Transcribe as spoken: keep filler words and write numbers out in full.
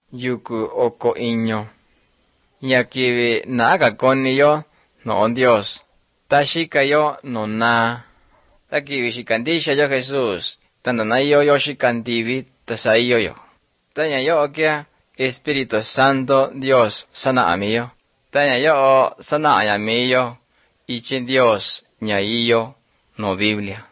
yuku oko iño. Yakivi naga koniyo no Dios. Tashikayo no na. Takivi shikandisha yo Jesús. Tandanayo yo shikandivi tasaiyo yo. Tanya yo okia Espíritu Santo Dios sana amiyo. Tanya yo sana ayamiyo. Ichi Dios ñaiyo no Biblia.